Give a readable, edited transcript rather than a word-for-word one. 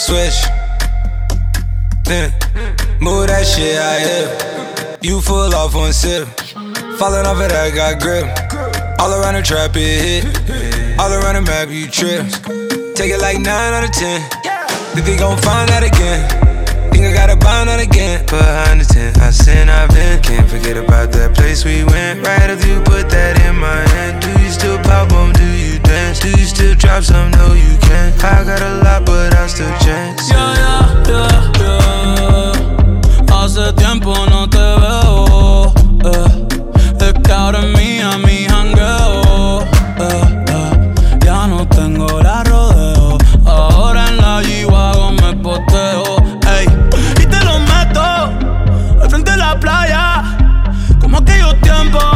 switch. Move that shit out here. You full off one sip. Falling off of that, got grip. All around the trap, it hit. All around the map, you trip. Take it like 9 out of 10. Think they gon' find that again. Think I gotta bind that again. Behind the tent, I sin, I've been. Can't forget about that place we went. Right after you put that in my hand. Do you still pop on? Do you dance? Do you still drop some? No, you can't. I got a lot, but I still chance. Yeah. Hace tiempo no te veo. Es que ahora es mía mi jangueo. Ya no tengo la rodeo. Ahora en la G-Wagon me poteo. Ey, y te lo meto al frente de la playa, como aquellos tiempos.